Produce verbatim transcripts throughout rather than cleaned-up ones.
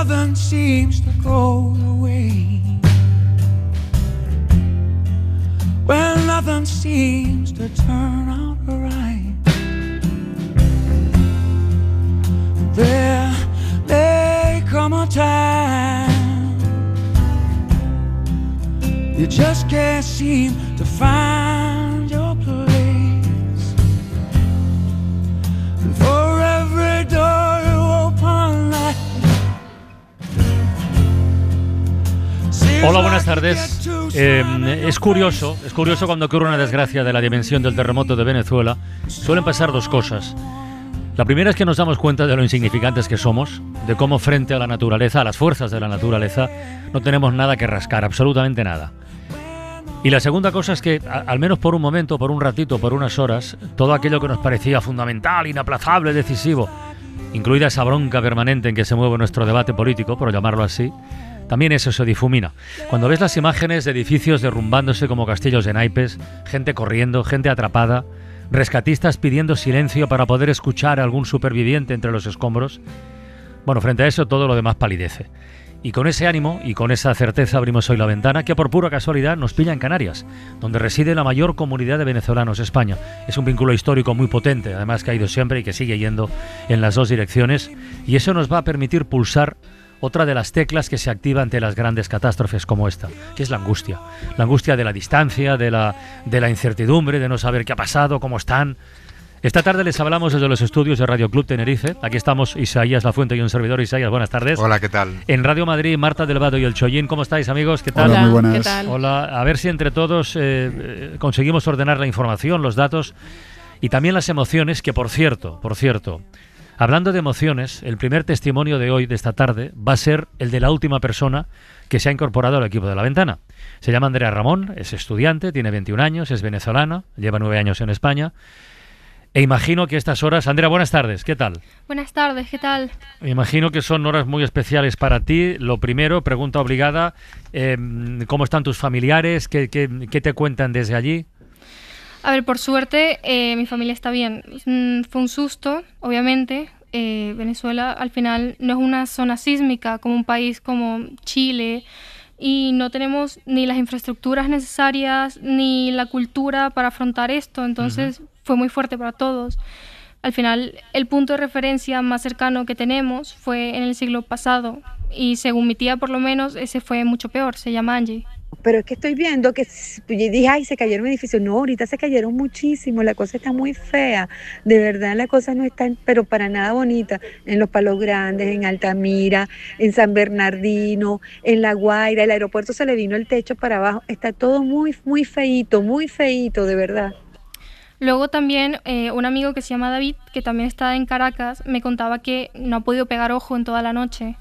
nothing seems to go your way, when nothing seems to turn out right, there may come a time you just can't seem to find your place, and for every door you open, like Hola, buenas tardes. Eh, es curioso, es curioso cuando ocurre una desgracia de la dimensión del terremoto de Venezuela. Suelen pasar dos cosas. La primera es que nos damos cuenta de lo insignificantes que somos, de cómo frente a la naturaleza, a las fuerzas de la naturaleza, no tenemos nada que rascar, absolutamente nada. Y la segunda cosa es que, a, al menos por un momento, por un ratito, por unas horas, todo aquello que nos parecía fundamental, inaplazable, decisivo, incluida esa bronca permanente en que se mueve nuestro debate político, por llamarlo así, también eso se difumina. Cuando ves las imágenes de edificios derrumbándose como castillos de naipes, gente corriendo, gente atrapada, rescatistas pidiendo silencio para poder escuchar a algún superviviente entre los escombros, bueno, frente a eso todo lo demás palidece. Y con ese ánimo y con esa certeza abrimos hoy la ventana que por pura casualidad nos pilla en Canarias, donde reside la mayor comunidad de venezolanos, España. Es un vínculo histórico muy potente, además que ha ido siempre y que sigue yendo en las dos direcciones, y eso nos va a permitir pulsar otra de las teclas que se activa ante las grandes catástrofes como esta, que es la angustia. La angustia de la distancia, de la, de la incertidumbre, de no saber qué ha pasado, cómo están. Esta tarde les hablamos desde los estudios de Radio Club Tenerife. Aquí estamos Isaías Lafuente y un servidor. Isaías, buenas tardes. Hola, ¿qué tal? En Radio Madrid, Marta del Vado y el Chollín. ¿Cómo estáis, amigos? ¿Qué tal? Hola, muy buenas. ¿Qué tal? Hola, a ver si entre todos eh, conseguimos ordenar la información, los datos y también las emociones, que por cierto, por cierto... Hablando de emociones, el primer testimonio de hoy, de esta tarde, va a ser el de la última persona que se ha incorporado al equipo de La Ventana. Se llama Andrea Ramón, es estudiante, tiene veintiún años, es venezolana, lleva nueve años en España. E imagino que estas horas... Andrea, buenas tardes, ¿qué tal? Buenas tardes, ¿qué tal? Imagino que son horas muy especiales para ti. Lo primero, pregunta obligada, eh, ¿cómo están tus familiares? ¿Qué, qué, qué te cuentan desde allí? A ver, por suerte, eh, mi familia está bien. Mm, fue un susto, obviamente. Eh, Venezuela, al final, no es una zona sísmica como un país como Chile, y no tenemos ni las infraestructuras necesarias ni la cultura para afrontar esto. Entonces, uh-huh. fue muy fuerte para todos. Al final, el punto de referencia más cercano que tenemos fue en el siglo pasado, y según mi tía, por lo menos, ese fue mucho peor. Se llama Angie. Pero es que estoy viendo que yo dije, ay, se cayeron edificios. No, ahorita se cayeron muchísimo, la cosa está muy fea. De verdad, la cosa no está, pero para nada bonita. En Los Palos Grandes, en Altamira, en San Bernardino, en La Guaira, el aeropuerto se le vino el techo para abajo. Está todo muy, muy feíto, muy feíto, de verdad. Luego también eh, un amigo que se llama David, que también está en Caracas, me contaba que no ha podido pegar ojo en toda la noche.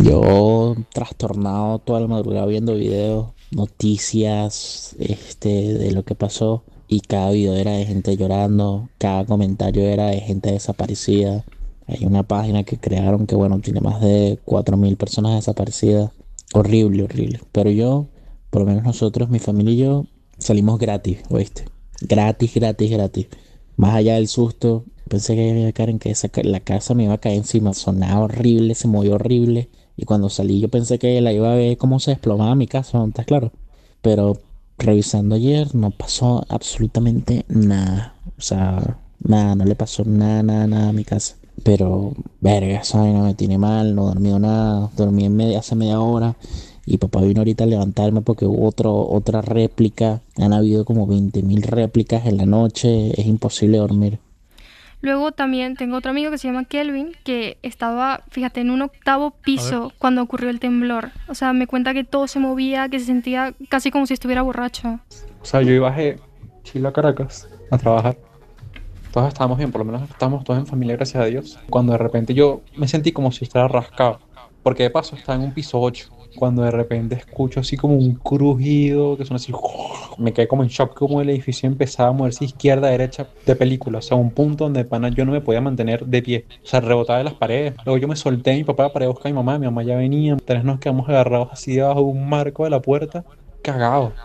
Yo trastornado toda la madrugada viendo videos, noticias este, de lo que pasó, y cada video era de gente llorando, cada comentario era de gente desaparecida. Hay una página que crearon que bueno, tiene más de cuatro mil personas desaparecidas. Horrible, horrible. Pero yo, por lo menos nosotros, mi familia y yo, salimos gratis, ¿oíste? Gratis, gratis, gratis. Más allá del susto, pensé que iba a caer en que esa, la casa me iba a caer encima. Sonaba horrible, se movió horrible. Y cuando salí yo pensé que la iba a ver cómo se desplomaba mi casa, ¿no? ¿Estás claro? Pero revisando ayer no pasó absolutamente nada. O sea, nada, no le pasó nada, nada, nada a mi casa. Pero, verga, esa vaina me tiene mal, no he dormido nada. Dormí en media, hace media hora. Y papá vino ahorita a levantarme porque hubo otro, otra réplica. Han habido como veinte mil réplicas en la noche. Es imposible dormir. Luego también tengo otro amigo que se llama Kelvin, que estaba, fíjate, en un octavo piso cuando ocurrió el temblor. O sea, me cuenta que todo se movía, que se sentía casi como si estuviera borracho. O sea, yo bajé Chile a Caracas a trabajar. Todos estábamos bien, por lo menos estábamos todos en familia, gracias a Dios. Cuando de repente yo me sentí como si estuviera rascado. Porque de paso estaba en un piso ocho. Cuando de repente escucho así como un crujido que suena así, me quedé como en shock, como el edificio empezaba a moverse izquierda a derecha de película, o sea, un punto donde pana yo no me podía mantener de pie, o sea, rebotaba de las paredes. Luego yo me solté, mi papá para ir a buscar a mi mamá, mi mamá ya venía, tres nos quedamos agarrados así debajo de un marco de la puerta, cagados.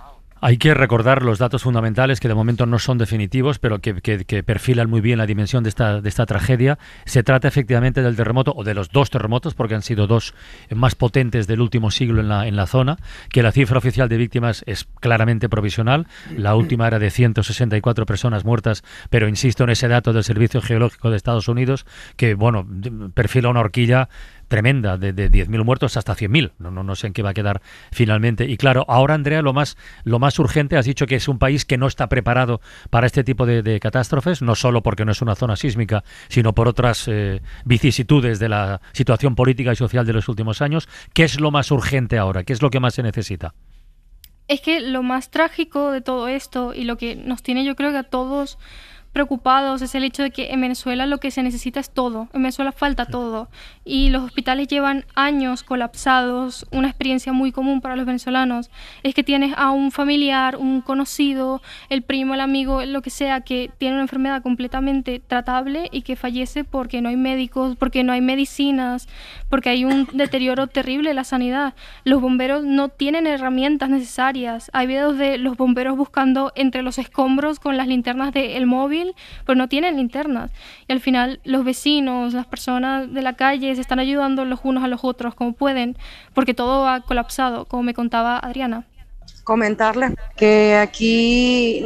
Hay que recordar los datos fundamentales que de momento no son definitivos, pero que, que, que perfilan muy bien la dimensión de esta, de esta tragedia. Se trata efectivamente del terremoto, o de los dos terremotos, porque han sido dos más potentes del último siglo en la, en la zona, que la cifra oficial de víctimas es claramente provisional. La última era de ciento sesenta y cuatro personas muertas, pero insisto en ese dato del Servicio Geológico de Estados Unidos, que bueno, perfila una horquilla tremenda, de, de diez mil muertos hasta cien mil. No, no, no sé en qué va a quedar finalmente. Y claro, ahora, Andrea, lo más, lo más urgente, has dicho que es un país que no está preparado para este tipo de, de catástrofes, no solo porque no es una zona sísmica, sino por otras eh, vicisitudes de la situación política y social de los últimos años. ¿Qué es lo más urgente ahora? ¿Qué es lo que más se necesita? Es que lo más trágico de todo esto y lo que nos tiene, yo creo que a todos preocupados, es el hecho de que en Venezuela lo que se necesita es todo. En Venezuela falta todo. Y los hospitales llevan años colapsados. Una experiencia muy común para los venezolanos es que tienes a un familiar, un conocido, el primo, el amigo, lo que sea, que tiene una enfermedad completamente tratable y que fallece porque no hay médicos, porque no hay medicinas, porque hay un deterioro terrible de la sanidad. Los bomberos no tienen herramientas necesarias. Hay videos de los bomberos buscando entre los escombros con las linternas del móvil, pero no tienen linternas. Y al final los vecinos, las personas de la calle se están ayudando los unos a los otros como pueden, porque todo ha colapsado, como me contaba Adriana. Comentarles que aquí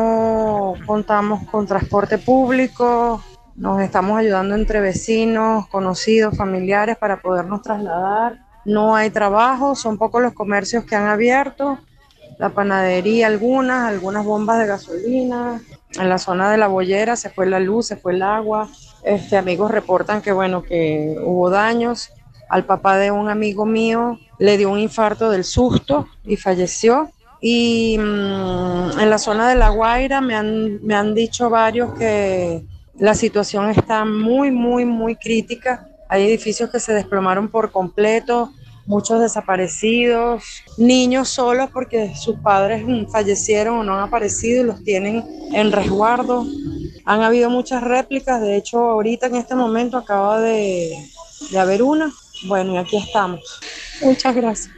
no contamos con transporte público, nos estamos ayudando entre vecinos, conocidos, familiares para podernos trasladar. No hay trabajo, son pocos los comercios que han abierto, la panadería algunas, algunas bombas de gasolina. En la zona de La Boyera se fue la luz, se fue el agua. Este, amigos reportan que bueno, que hubo daños. Al papá de un amigo mío le dio un infarto del susto y falleció. Y mmm, en la zona de La Guaira me han, me han dicho varios que la situación está muy, muy, muy crítica. Hay edificios que se desplomaron por completo, muchos desaparecidos, niños solos porque sus padres fallecieron o no han aparecido y los tienen en resguardo. Han habido muchas réplicas, de hecho ahorita en este momento acaba de, de haber una. Bueno, y aquí estamos. Muchas gracias.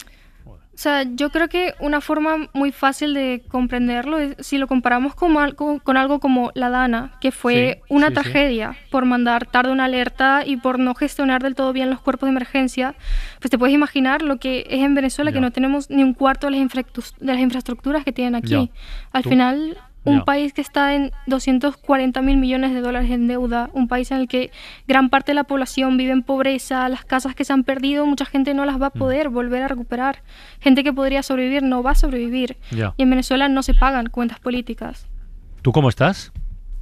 O sea, yo creo que una forma muy fácil de comprenderlo es si lo comparamos con algo, con algo como la Dana, que fue sí, una sí, tragedia sí. por mandar tarde una alerta y por no gestionar del todo bien los cuerpos de emergencia. Pues te puedes imaginar lo que es en Venezuela, ya. que no tenemos ni un cuarto de las, infraestructuras, de las infraestructuras que tienen aquí. Ya. Al ¿Tú? final... Un no. país que está en doscientos cuarenta mil millones de dólares en deuda, un país en el que gran parte de la población vive en pobreza, las casas que se han perdido, mucha gente no las va a poder mm. volver a recuperar. Gente que podría sobrevivir no va a sobrevivir. Yeah. Y en Venezuela no se pagan cuentas políticas. ¿Tú cómo estás?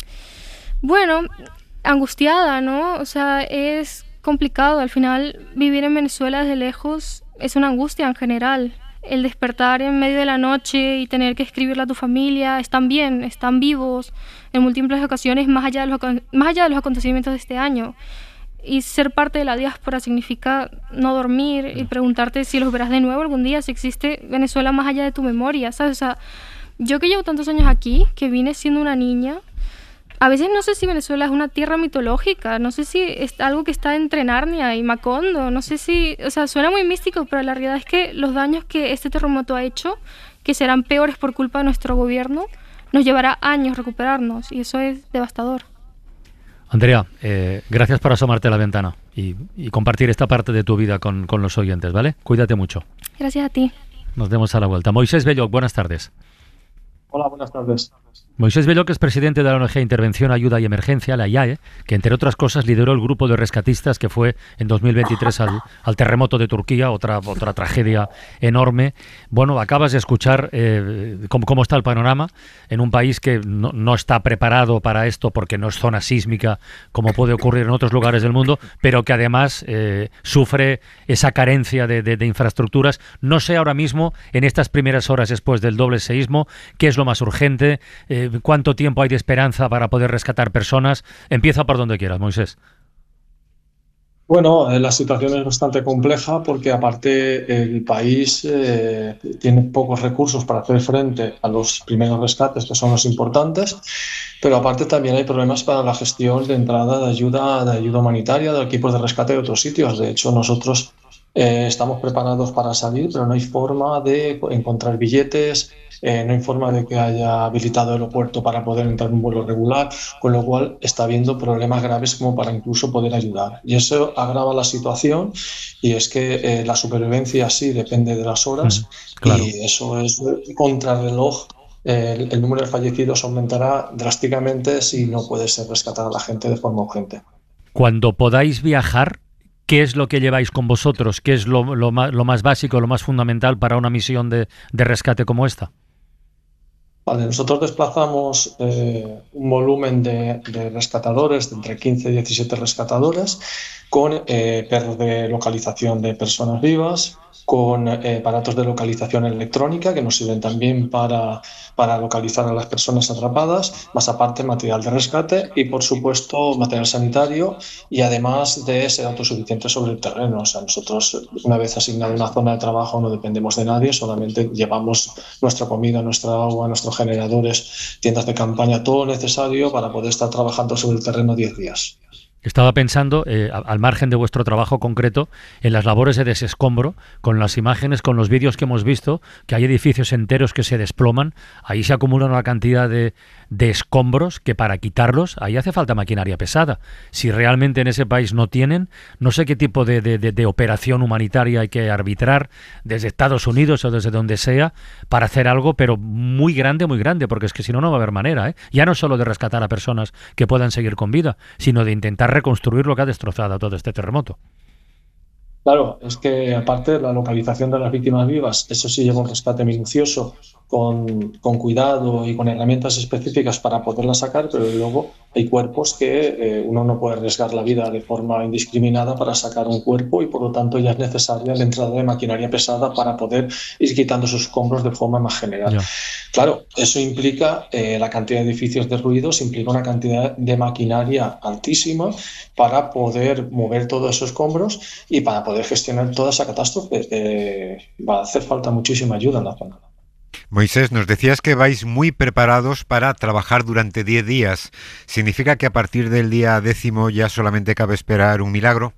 Bueno, angustiada, ¿no? O sea, es complicado. Al final, vivir en Venezuela desde lejos es una angustia en general. El despertar en medio de la noche y tener que escribirle a tu familia, están bien, están vivos, en múltiples ocasiones, más allá de los, más allá de los acontecimientos de este año. Y ser parte de la diáspora significa no dormir y preguntarte si los verás de nuevo algún día, si existe Venezuela más allá de tu memoria, ¿sabes? O sea, yo que llevo tantos años aquí, que vine siendo una niña, a veces no sé si Venezuela es una tierra mitológica, no sé si es algo que está entre Narnia y Macondo, no sé si, o sea, suena muy místico, pero la realidad es que los daños que este terremoto ha hecho, que serán peores por culpa de nuestro gobierno, nos llevará años recuperarnos y eso es devastador. Andrea, eh, gracias por asomarte a la ventana y, y compartir esta parte de tu vida con, con los oyentes, ¿vale? Cuídate mucho. Gracias a ti. Nos vemos a la vuelta. Moisés Belloc, buenas tardes. Hola, buenas tardes. Moisés Belloc es presidente de la O N G Intervención, Ayuda y Emergencia, la I A E, que entre otras cosas lideró el grupo de rescatistas que fue en dos mil veintitrés al, al terremoto de Turquía, otra, otra tragedia enorme. Bueno, acabas de escuchar eh, cómo, cómo está el panorama en un país que no, no está preparado para esto porque no es zona sísmica como puede ocurrir en otros lugares del mundo, pero que además eh, sufre esa carencia de, de, de infraestructuras. No sé ahora mismo, en estas primeras horas después del doble seísmo, qué es lo más urgente, eh, cuánto tiempo hay de esperanza para poder rescatar personas. Empieza por donde quieras, Moisés. Bueno, eh, la situación es bastante compleja porque aparte el país eh, tiene pocos recursos para hacer frente a los primeros rescates, que son los importantes, pero aparte también hay problemas para la gestión de entrada de ayuda, de ayuda humanitaria, de equipos de rescate de otros sitios. De hecho, nosotros eh, estamos preparados para salir, pero no hay forma de encontrar billetes, eh, no informa de que haya habilitado el aeropuerto para poder entrar en un vuelo regular, con lo cual está habiendo problemas graves como para incluso poder ayudar. Y eso agrava la situación, y es que eh, la supervivencia sí depende de las horas, mm, claro. Y eso es contrarreloj. El, el número de fallecidos aumentará drásticamente si no puede ser rescatada a la gente de forma urgente. Cuando podáis viajar, ¿qué es lo que lleváis con vosotros? ¿Qué es lo, lo, más, lo más básico, lo más fundamental para una misión de, de rescate como esta? Vale, nosotros desplazamos eh, un volumen de, de rescatadores, de entre quince y diecisiete rescatadores, con eh, perros de localización de personas vivas, con eh, aparatos de localización electrónica que nos sirven también para, para localizar a las personas atrapadas, más aparte material de rescate y, por supuesto, material sanitario, y además de ser autosuficientes sobre el terreno. O sea, nosotros, una vez asignada una zona de trabajo, no dependemos de nadie, solamente llevamos nuestra comida, nuestra agua, nuestros generadores, tiendas de campaña, todo necesario para poder estar trabajando sobre el terreno diez días. Estaba pensando, eh, al margen de vuestro trabajo concreto, en las labores de desescombro, con las imágenes, con los vídeos que hemos visto, que hay edificios enteros que se desploman, ahí se acumula una cantidad de, de escombros que para quitarlos, ahí hace falta maquinaria pesada. Si realmente en ese país no tienen, no sé qué tipo de, de, de, de operación humanitaria hay que arbitrar desde Estados Unidos o desde donde sea para hacer algo, pero muy grande, muy grande, porque es que si no, no va a haber manera, ¿eh? Ya no solo de rescatar a personas que puedan seguir con vida, sino de intentar reconstruir lo que ha destrozado todo este terremoto. Claro, es que aparte de la localización de las víctimas vivas, eso sí lleva un rescate minucioso, con, con cuidado y con herramientas específicas para poderlas sacar, pero luego hay cuerpos que eh, uno no puede arriesgar la vida de forma indiscriminada para sacar un cuerpo, y por lo tanto ya es necesaria la entrada de maquinaria pesada para poder ir quitando esos escombros de forma más general. Ya. Claro, eso implica eh, la cantidad de edificios derruidos, implica una cantidad de maquinaria altísima para poder mover todos esos escombros y para poder gestionar toda esa catástrofe. Eh, va a hacer falta muchísima ayuda en la zona. Moisés, nos decías que vais muy preparados para trabajar durante diez días. ¿Significa que a partir del día décimo ya solamente cabe esperar un milagro?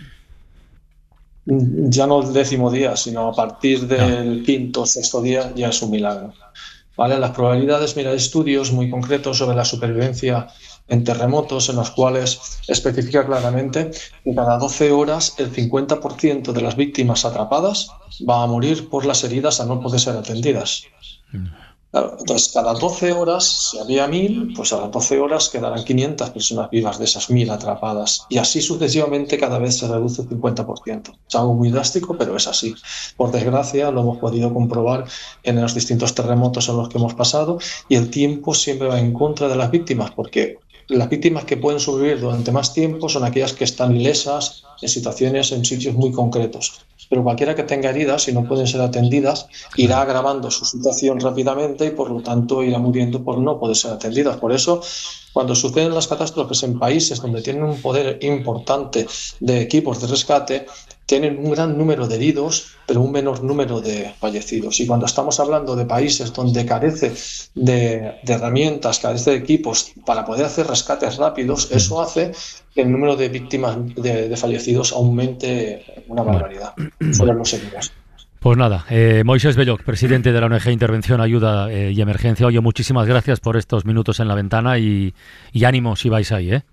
Ya no el décimo día, sino a partir del quinto o sexto día ya es un milagro. ¿Vale? Las probabilidades, mira, hay estudios muy concretos sobre la supervivencia en terremotos en los cuales especifica claramente que cada doce horas el cincuenta por ciento de las víctimas atrapadas va a morir por las heridas al no poder ser atendidas. Claro, entonces, cada doce horas, si había mil, pues a las doce horas quedarán quinientas personas vivas de esas mil atrapadas. Y así sucesivamente cada vez se reduce el cincuenta por ciento. Es algo muy drástico, pero es así. Por desgracia, lo hemos podido comprobar en los distintos terremotos en los que hemos pasado, y el tiempo siempre va en contra de las víctimas, porque las víctimas que pueden sobrevivir durante más tiempo son aquellas que están ilesas en situaciones, en sitios muy concretos. Pero cualquiera que tenga heridas, si no pueden ser atendidas, irá agravando su situación rápidamente y por lo tanto irá muriendo por no poder ser atendidas. Por eso, cuando suceden las catástrofes en países donde tienen un poder importante de equipos de rescate, tienen un gran número de heridos, pero un menor número de fallecidos. Y cuando estamos hablando de países donde carece de, de herramientas, carece de equipos para poder hacer rescates rápidos, eso hace que el número de víctimas de, de fallecidos aumente una barbaridad. Fueron los heridos. Pues nada, eh, Moisés Belloc, presidente de la O N G Intervención, Ayuda eh, y Emergencia. Oye, muchísimas gracias por estos minutos en la ventana y, y ánimo si vais ahí, ¿eh?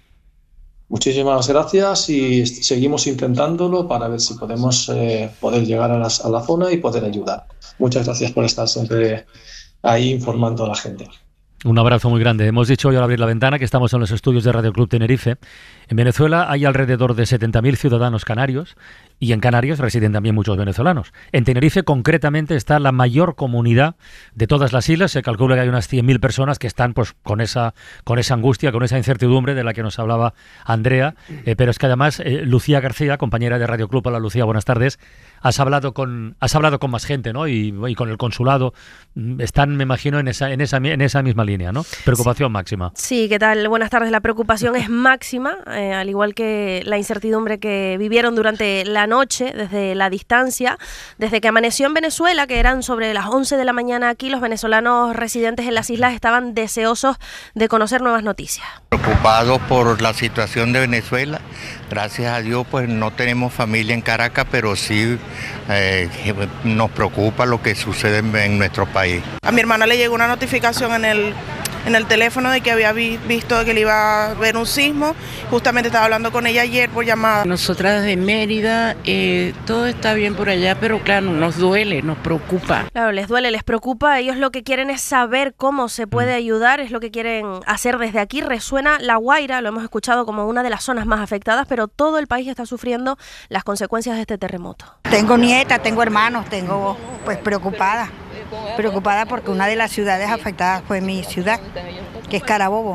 Muchísimas gracias y seguimos intentándolo para ver si podemos eh, poder llegar a, las, a la zona y poder ayudar. Muchas gracias por estar siempre ahí informando a la gente. Un abrazo muy grande. Hemos dicho hoy al abrir la ventana que estamos en los estudios de Radio Club Tenerife. En Venezuela hay alrededor de setenta mil ciudadanos canarios y en Canarias residen también muchos venezolanos. En Tenerife concretamente está la mayor comunidad de todas las islas. Se calcula que hay unas cien mil personas que están pues con esa con esa angustia, con esa incertidumbre de la que nos hablaba Andrea. Eh, pero es que además eh, Lucía García, compañera de Radio Club. Hola Lucía, buenas tardes. Has hablado con has hablado con más gente, ¿no? Y, y con el consulado. Están, me imagino, en esa en esa en esa misma línea, ¿no? Preocupación sí. máxima. Sí, ¿qué tal? Buenas tardes. La preocupación es máxima, eh, al igual que la incertidumbre que vivieron durante la noche desde la distancia. Desde que amaneció en Venezuela, que eran sobre las once de la mañana aquí, los venezolanos residentes en las islas estaban deseosos de conocer nuevas noticias. Preocupados por la situación de Venezuela. Gracias a Dios pues no tenemos familia en Caracas, pero sí eh, nos preocupa lo que sucede en, en nuestro país. A mi hermana le llegó una notificación en el, en el teléfono de que había vi, visto que le iba a haber un sismo. Justamente estaba hablando con ella ayer por llamada. Nosotras desde Mérida, eh, todo está bien por allá, pero claro, nos duele, nos preocupa. Claro, les duele, les preocupa. Ellos lo que quieren es saber cómo se puede ayudar, es lo que quieren hacer desde aquí. Resuena La Guaira, lo hemos escuchado como una de las zonas más afectadas, pero todo el país está sufriendo las consecuencias de este terremoto. Tengo nietas, tengo hermanos, tengo pues preocupada, preocupada porque una de las ciudades afectadas fue mi ciudad, que es Carabobo.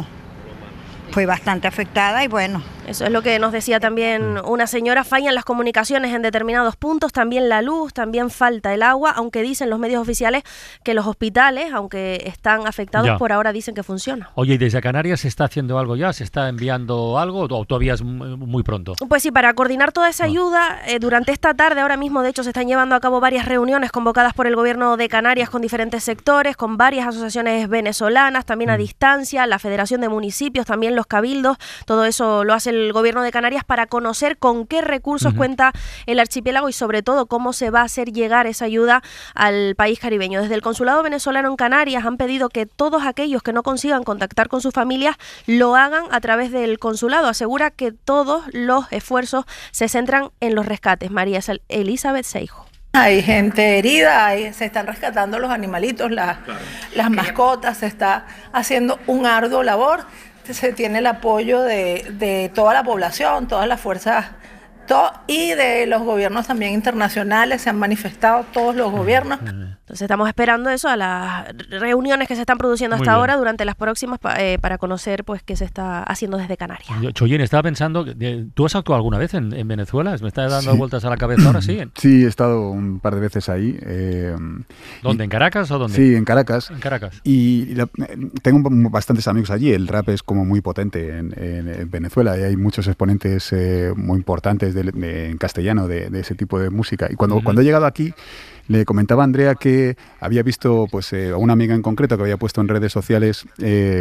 Fue bastante afectada y bueno. Eso es lo que nos decía también una señora. Fallan las comunicaciones en determinados puntos, también la luz, también falta el agua, aunque dicen los medios oficiales que los hospitales, aunque están afectados, ya. por ahora dicen que funciona. Oye, ¿y desde Canarias se está haciendo algo ya? ¿Se está enviando algo o todavía es muy pronto? Pues sí, para coordinar toda esa ayuda, eh, durante esta tarde, ahora mismo de hecho se están llevando a cabo varias reuniones convocadas por el gobierno de Canarias con diferentes sectores, con varias asociaciones venezolanas, también mm. a distancia, la Federación de Municipios, también los cabildos, todo eso lo hace el el gobierno de Canarias para conocer con qué recursos uh-huh. cuenta el archipiélago y sobre todo cómo se va a hacer llegar esa ayuda al país caribeño. Desde el Consulado venezolano en Canarias han pedido que todos aquellos que no consigan contactar con sus familias lo hagan a través del consulado. Asegura que todos los esfuerzos se centran en los rescates. María Elizabeth Seijo. Hay gente herida, hay, se están rescatando los animalitos, la, claro. las mascotas, se está haciendo un arduo labor. Se tiene el apoyo de, de toda la población, todas las fuerzas to, y de los gobiernos también internacionales, se han manifestado todos los gobiernos. Entonces estamos esperando eso, a las reuniones que se están produciendo hasta ahora durante las próximas eh, para conocer pues qué se está haciendo desde Canarias. Choyin, estaba pensando, ¿tú has actuado alguna vez en, en Venezuela? Me está dando sí. vueltas a la cabeza ahora, ¿sí? Sí, he estado un par de veces ahí. Eh, ¿Dónde? ¿En Caracas o dónde? Sí, en Caracas. En Caracas. Y la, tengo bastantes amigos allí, el rap es como muy potente en, en, en Venezuela y hay muchos exponentes eh, muy importantes de, de, en castellano de, de ese tipo de música. Y cuando, uh-huh. cuando he llegado aquí, le comentaba a Andrea que había visto pues, eh, a una amiga en concreto que había puesto en redes sociales eh,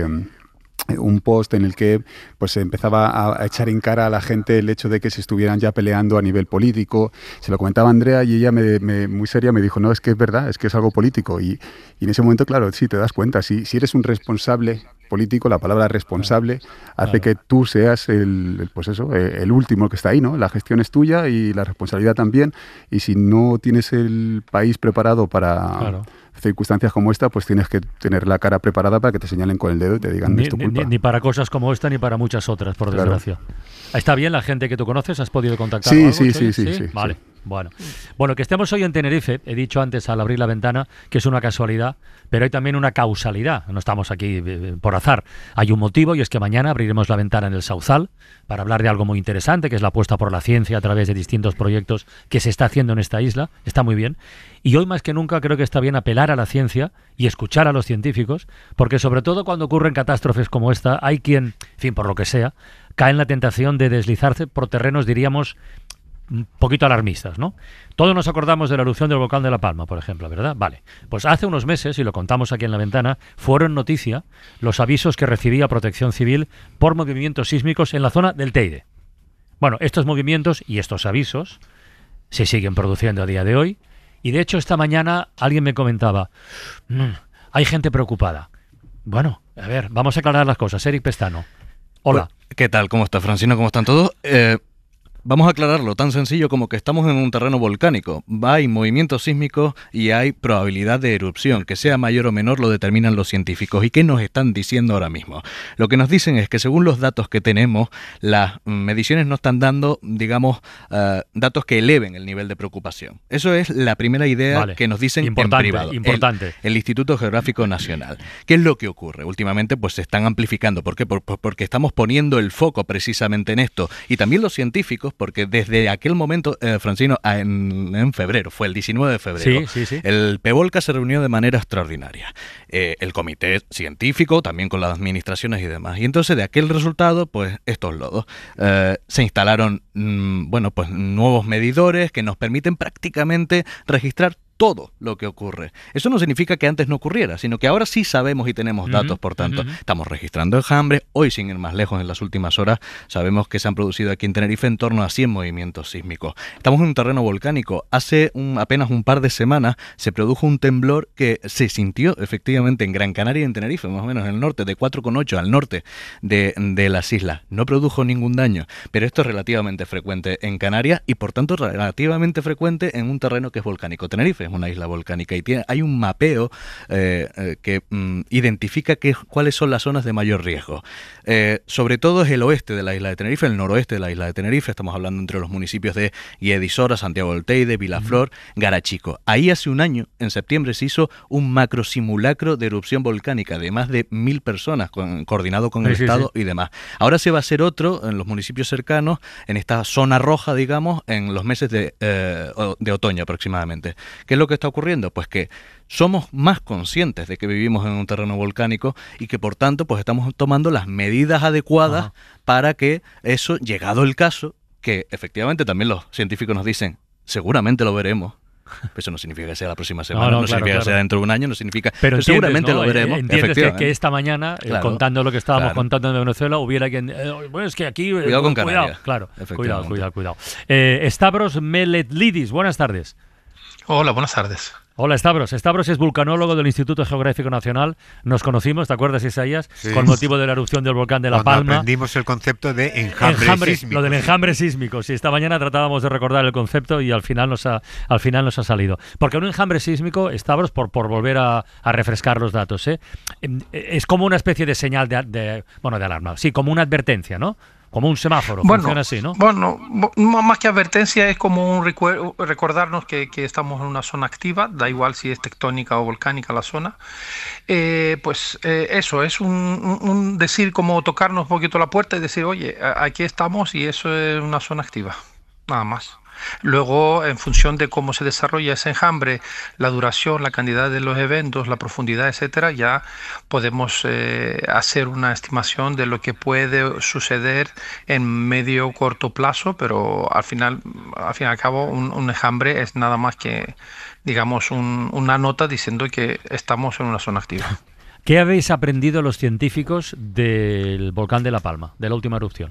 un post en el que pues se empezaba a, a echar en cara a la gente el hecho de que se estuvieran ya peleando a nivel político. Se lo comentaba a Andrea y ella me, me, muy seria me dijo, no, es que es verdad, es que es algo político. Y, y en ese momento, claro, sí, te das cuenta, si, si eres un responsable político, la palabra responsable hace claro. que tú seas el, pues eso, el último que está ahí, ¿no? La gestión es tuya y la responsabilidad también, y si no tienes el país preparado para claro. circunstancias como esta, pues tienes que tener la cara preparada para que te señalen con el dedo y te digan, ni, es tu culpa. Ni, ni para cosas como esta ni para muchas otras, por claro. desgracia. ¿Está bien la gente que tú conoces? ¿Has podido contactar sí, algo? Sí, sí, sí, sí, sí. Vale. Sí. Bueno. bueno, que estemos hoy en Tenerife, he dicho antes al abrir la ventana que es una casualidad, pero hay también una causalidad, no estamos aquí eh, por azar, hay un motivo y es que mañana abriremos la ventana en el Sauzal para hablar de algo muy interesante, que es la apuesta por la ciencia a través de distintos proyectos que se está haciendo en esta isla, está muy bien, y hoy más que nunca creo que está bien apelar a la ciencia y escuchar a los científicos, porque sobre todo cuando ocurren catástrofes como esta, hay quien, en fin, por lo que sea, cae en la tentación de deslizarse por terrenos, diríamos, un poquito alarmistas, ¿no? Todos nos acordamos de la erupción del volcán de La Palma, por ejemplo, ¿verdad? Vale. Pues hace unos meses, y lo contamos aquí en la ventana, fueron noticia los avisos que recibía Protección Civil por movimientos sísmicos en la zona del Teide. Bueno, estos movimientos y estos avisos se siguen produciendo a día de hoy, y de hecho esta mañana alguien me comentaba, mmm, hay gente preocupada. Bueno, a ver, vamos a aclarar las cosas. Eric Pestano. Hola. ¿Qué tal? ¿Cómo está, Francino? ¿Cómo están todos? Eh... Vamos a aclararlo, tan sencillo como que estamos en un terreno volcánico. Hay movimientos sísmicos y hay probabilidad de erupción. Que sea mayor o menor lo determinan los científicos. ¿Y qué nos están diciendo ahora mismo? Lo que nos dicen es que según los datos que tenemos, las mediciones no están dando, digamos, uh, datos que eleven el nivel de preocupación. Eso es la primera idea vale. que nos dicen importante, en privado. Importante. El, el Instituto Geográfico Nacional. ¿Qué es lo que ocurre? Últimamente pues se están amplificando. ¿Por qué? Por, por, porque estamos poniendo el foco precisamente en esto. Y también los científicos, porque desde aquel momento, eh, Francino, en, en febrero, fue el diecinueve de febrero, sí, sí, sí. el PEVOLCA se reunió de manera extraordinaria. Eh, el comité científico, también con las administraciones y demás. Y entonces de aquel resultado, pues estos lodos. Eh, se instalaron, mmm, bueno, pues nuevos medidores que nos permiten prácticamente registrar todo lo que ocurre. Eso no significa que antes no ocurriera, sino que ahora sí sabemos y tenemos datos, uh-huh, por tanto. Uh-huh. Estamos registrando enjambres. Hoy, sin ir más lejos, en las últimas horas, sabemos que se han producido aquí en Tenerife en torno a cien movimientos sísmicos. Estamos en un terreno volcánico. Hace un, apenas un par de semanas se produjo un temblor que se sintió efectivamente en Gran Canaria y en Tenerife, más o menos en el norte, de cuatro coma ocho al norte de, de las islas. No produjo ningún daño, pero esto es relativamente frecuente en Canarias y, por tanto, relativamente frecuente en un terreno que es volcánico. Tenerife es una isla volcánica y tiene, hay un mapeo eh, eh, que mm, identifica que, cuáles son las zonas de mayor riesgo. Eh, sobre todo es el oeste de la isla de Tenerife, el noroeste de la isla de Tenerife. Estamos hablando entre los municipios de Guedisora, Santiago del Teide, Vilaflor, uh-huh, Garachico. Ahí hace un año, en septiembre, se hizo un macro simulacro de erupción volcánica de más de mil personas, con, coordinado con sí, el sí, Estado sí. y demás. Ahora se va a hacer otro en los municipios cercanos, en esta zona roja, digamos, en los meses de, eh, de otoño aproximadamente. ¿Qué es lo que está ocurriendo? Pues que somos más conscientes de que vivimos en un terreno volcánico y que, por tanto, pues estamos tomando las medidas adecuadas Ajá. para que eso, llegado el caso, que efectivamente también los científicos nos dicen, seguramente lo veremos. Eso no significa que sea la próxima semana, no, no, no claro, significa claro. que sea dentro de un año, no significa... Pero, pero seguramente ¿no? lo veremos. Entiendes que, que esta mañana, claro, eh, contando lo que estábamos claro. contando de Venezuela, hubiera quien... Eh, bueno, es que aquí... Eh, cuidado con cuidado, Canarias. Claro, cuidado, cuidado, cuidado. Eh, Stavros Meletlidis, buenas tardes. Hola, buenas tardes. Hola, Stavros. Stavros es vulcanólogo del Instituto Geográfico Nacional. Nos conocimos, ¿te acuerdas, Isaías? Sí. Con motivo de la erupción del volcán de La Cuando Palma. aprendimos el concepto de enjambre, enjambre sísmico. Lo del enjambre sísmico. Sí, esta mañana tratábamos de recordar el concepto y al final nos ha, al final nos ha salido. Porque un enjambre sísmico, Stavros, por, por volver a, a refrescar los datos, ¿eh? es como una especie de señal de, de, bueno, de alarma. Sí, como una advertencia, ¿no? Como un semáforo, bueno, funciona así, ¿no? Bueno, más que advertencia es como un recuer- recordarnos que, que estamos en una zona activa, da igual si es tectónica o volcánica la zona. Eh, pues eh, eso, es un, un, un decir, como tocarnos un poquito la puerta y decir, oye, aquí estamos y eso es una zona activa, nada más. Luego, en función de cómo se desarrolla ese enjambre, la duración, la cantidad de los eventos, la profundidad, etcétera, ya podemos eh, hacer una estimación de lo que puede suceder en medio o corto plazo, pero al final, al fin y al cabo, un, un enjambre es nada más que, digamos, un, una nota diciendo que estamos en una zona activa. ¿Qué habéis aprendido los científicos del volcán de La Palma, de la última erupción?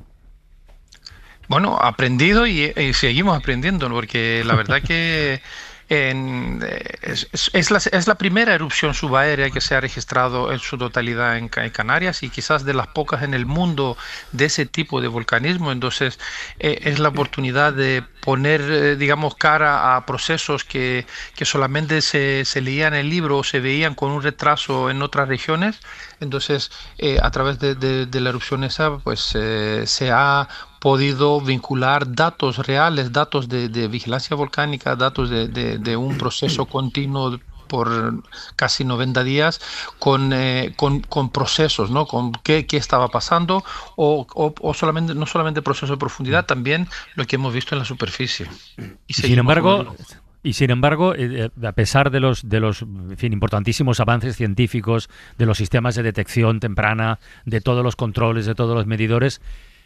Bueno, aprendido y, y seguimos aprendiendo, porque la verdad que en, es, es, la, es la primera erupción subaérea que se ha registrado en su totalidad en, en Canarias y quizás de las pocas en el mundo de ese tipo de volcanismo. Entonces eh, es la oportunidad de poner, eh, digamos, cara a procesos que, que solamente se, se leían en el libro o se veían con un retraso en otras regiones. Entonces, eh, a través de, de, de la erupción esa, pues eh, se ha podido vincular datos reales, datos de, de vigilancia volcánica, datos de, de, de un proceso continuo por casi noventa días con, eh, con, con procesos, ¿no? Con qué, qué estaba pasando o, o, o solamente no solamente proceso de profundidad, también lo que hemos visto en la superficie. Y sin embargo... Y sin embargo, eh, a pesar de los, de los en fin, importantísimos avances científicos, de los sistemas de detección temprana, de todos los controles, de todos los medidores,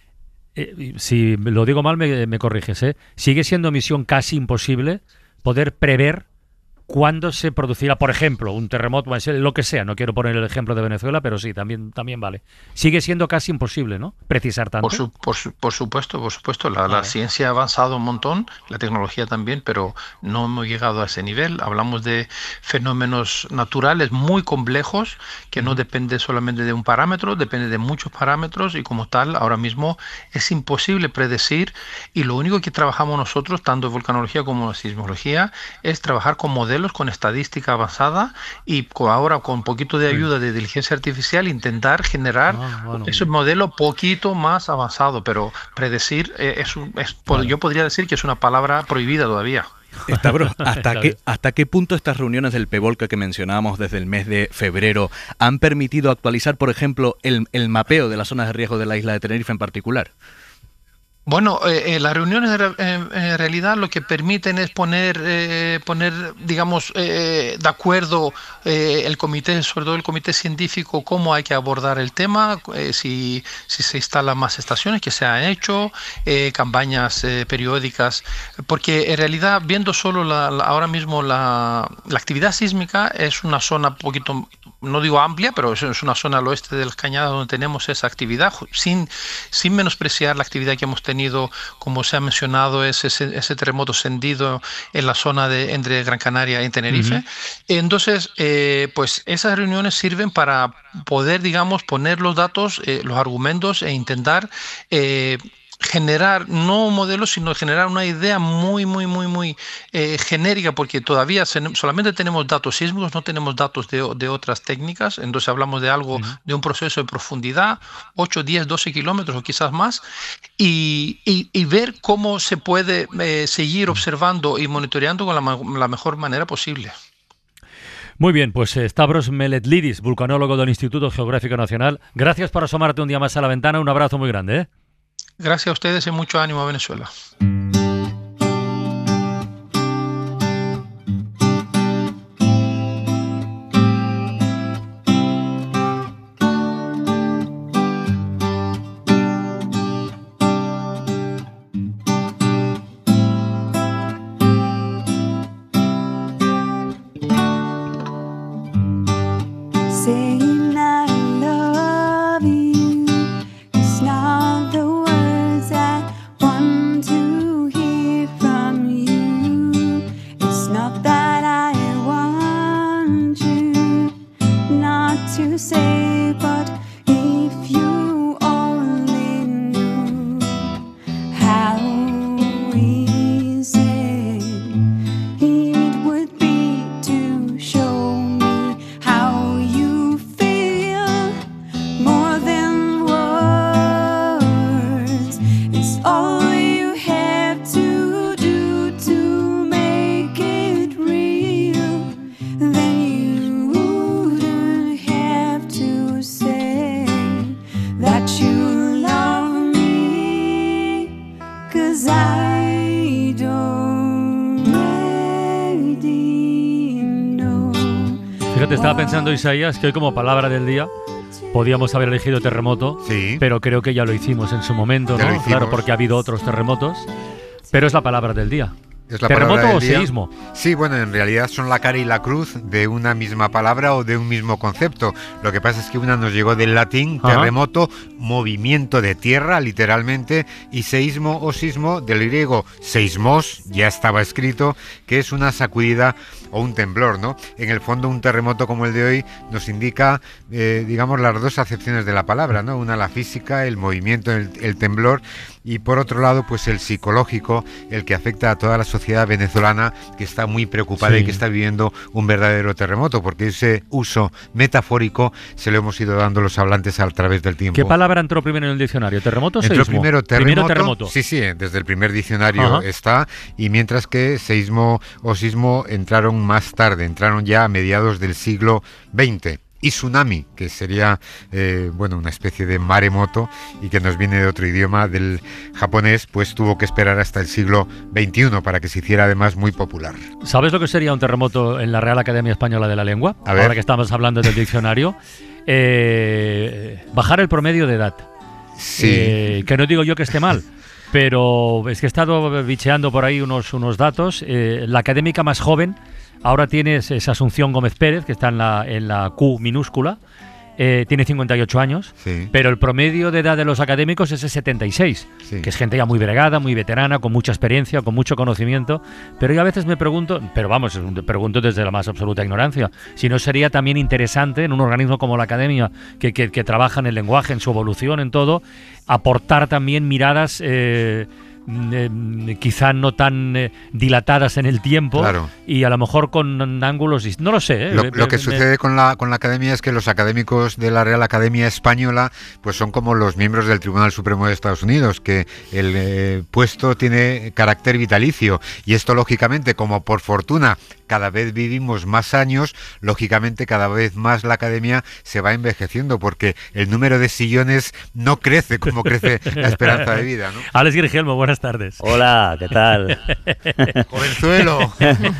eh, si lo digo mal me, me corriges, ¿eh? Sigue siendo misión casi imposible poder prever cuándo se producirá, por ejemplo, un terremoto, lo que sea. No quiero poner el ejemplo de Venezuela, pero sí, también, también vale. Sigue siendo casi imposible, ¿no? Precisar tanto. Por, su, por, su, por supuesto, por supuesto. La, la ciencia ha avanzado un montón, la tecnología también, pero no hemos llegado a ese nivel. Hablamos de fenómenos naturales muy complejos que no depende solamente de un parámetro, depende de muchos parámetros y como tal, ahora mismo es imposible predecir y lo único que trabajamos nosotros, tanto en volcanología como en sismología, es trabajar con modelos con estadística avanzada y con, ahora con un poquito de ayuda de inteligencia artificial intentar generar ah, bueno. ese modelo poquito más avanzado, pero predecir eh, es, un, es bueno. yo podría decir que es una palabra prohibida todavía. Stavros, ¿hasta qué, ¿hasta qué punto estas reuniones del PEVOLCA que mencionábamos desde el mes de febrero han permitido actualizar, por ejemplo, el, el mapeo de las zonas de riesgo de la isla de Tenerife en particular? Bueno, eh, eh, las reuniones en, en, en realidad lo que permiten es poner, eh, poner digamos, eh, de acuerdo eh, el comité, sobre todo el comité científico, cómo hay que abordar el tema, eh, si, si se instalan más estaciones, que se han hecho, eh, campañas eh, periódicas, porque en realidad viendo solo la, la, ahora mismo la, la actividad sísmica es una zona un poquito, no digo amplia, pero es, es una zona al oeste de las Cañadas donde tenemos esa actividad, sin, sin menospreciar la actividad que hemos tenido, como se ha mencionado, ese, ese terremoto sentido en la zona de entre Gran Canaria y Tenerife. Uh-huh. Entonces, eh, pues esas reuniones sirven para poder, digamos, poner los datos, eh, los argumentos e intentar eh, generar no un modelo, sino generar una idea muy, muy, muy, muy eh, genérica, porque todavía se, solamente tenemos datos sísmicos, no tenemos datos de, de otras técnicas. Entonces hablamos de algo, uh-huh. de un proceso de profundidad, ocho, diez, doce kilómetros o quizás más, y, y, y ver cómo se puede eh, seguir observando y monitoreando con la, la mejor manera posible. Muy bien, pues Stavros Meletlidis, vulcanólogo del Instituto Geográfico Nacional, gracias por asomarte un día más a la ventana, un abrazo muy grande, ¿eh? Gracias a ustedes y mucho ánimo a Venezuela. Fíjate, estaba pensando, Isaías, que hoy como palabra del día podíamos haber elegido terremoto, sí, pero creo que ya lo hicimos en su momento, ¿no? Claro, porque ha habido otros terremotos, pero es la palabra del día. ¿Es la ¿Terremoto palabra o del día? seísmo? Sí, bueno, en realidad son la cara y la cruz de una misma palabra o de un mismo concepto. Lo que pasa es que una nos llegó del latín, Ajá. terremoto, movimiento de tierra, literalmente, y seísmo o sismo del griego seismos, ya estaba escrito, que es una sacudida o un temblor, ¿no? En el fondo, un terremoto como el de hoy nos indica, eh, digamos, las dos acepciones de la palabra, ¿no? Una, la física, el movimiento, el, el temblor, y por otro lado, pues el psicológico, el que afecta a toda la sociedad venezolana, que está muy preocupada sí. y que está viviendo un verdadero terremoto, porque ese uso metafórico se lo hemos ido dando los hablantes a través del tiempo. ¿Qué palabra entró primero en el diccionario? ¿Terremoto o Entró seísmo? primero terremoto, primero terremoto. Sí, sí, desde el primer diccionario Ajá. está, y mientras que seísmo o sismo entraron más tarde, entraron ya a mediados del siglo veinte. Y tsunami, que sería eh, bueno, una especie de maremoto y que nos viene de otro idioma, del japonés, pues tuvo que esperar hasta el siglo veintiuno para que se hiciera además muy popular. ¿Sabes lo que sería un terremoto en la Real Academia Española de la Lengua? A ver. Ahora que estamos hablando del diccionario. Eh, bajar el promedio de edad. Sí. Eh, que no digo yo que esté mal, pero es que he estado bicheando por ahí unos, unos datos. Eh, la académica más joven ahora tienes es Asunción Gómez Pérez, que está en la, en la Q minúscula, eh, tiene cincuenta y ocho años, sí. pero el promedio de edad de los académicos es de setenta y seis, sí. que es gente ya muy bregada, muy veterana, con mucha experiencia, con mucho conocimiento, pero yo a veces me pregunto, pero vamos, me pregunto desde la más absoluta ignorancia, si no sería también interesante en un organismo como la Academia, que, que, que trabaja en el lenguaje, en su evolución, en todo, aportar también miradas... Eh, Eh, quizá no tan eh, dilatadas en el tiempo, claro. y a lo mejor con ángulos, no lo sé. ¿eh? Lo, lo que me, sucede con la, con la Academia es que los académicos de la Real Academia Española pues son como los miembros del Tribunal Supremo de Estados Unidos, que el eh, puesto tiene carácter vitalicio, y esto lógicamente, como por fortuna cada vez vivimos más años, lógicamente cada vez más la academia se va envejeciendo porque el número de sillones no crece como crece la esperanza de vida, ¿no? Alex Grigelmo, buenas tardes. Hola, ¿qué tal? Jovenzuelo.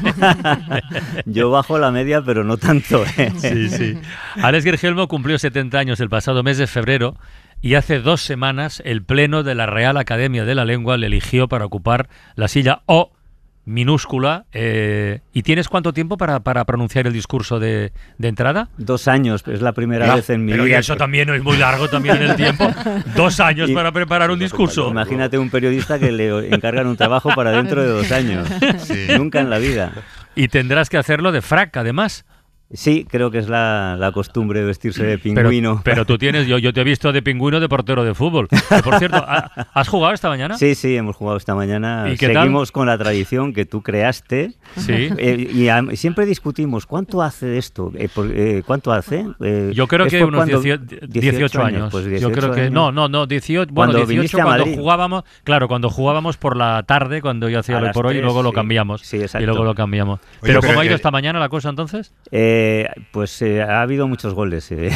Yo bajo la media, pero no tanto, ¿eh? Sí, sí. Alex Grigelmo cumplió setenta años el pasado mes de febrero y hace dos semanas el Pleno de la Real Academia de la Lengua le eligió para ocupar la silla O minúscula. Eh, ¿Y tienes cuánto tiempo para, para pronunciar el discurso de, de entrada? Dos años, es la primera Ya, vez en mi pero vida. y eso también es muy largo también en el tiempo. Dos años Y- para preparar un discurso. Imagínate un periodista que le encargan un trabajo para dentro de dos años. Sí. Nunca en la vida. Y tendrás que hacerlo de frac, además. Sí, creo que es la, la costumbre vestirse de Pero, pingüino. pero tú tienes, yo, yo te he visto de pingüino de portero de fútbol. Que, por cierto, ¿ha- ¿has jugado esta mañana? Sí, sí, hemos jugado esta mañana. ¿Y qué tal? Seguimos con la tradición que tú creaste. Sí. Eh, y a- siempre discutimos, ¿cuánto hace de esto? Eh, por- eh, ¿Cuánto hace? Eh, Yo creo ¿es que por unos cuando- dieciocho, dieciocho años. Pues Yo dieciocho creo que años. no, no, no, dieciocho, bueno, Cuando dieciocho viniste a cuando Madrid. jugábamos, claro, cuando jugábamos por la tarde, cuando yo hacía A lo las por hoy y tres, luego lo sí. cambiamos. Sí, exacto. Y luego lo cambiamos. Oye, pero pero ¿cómo ha ido que- esta mañana la cosa entonces? Eh, pues eh, ha habido muchos goles. eh.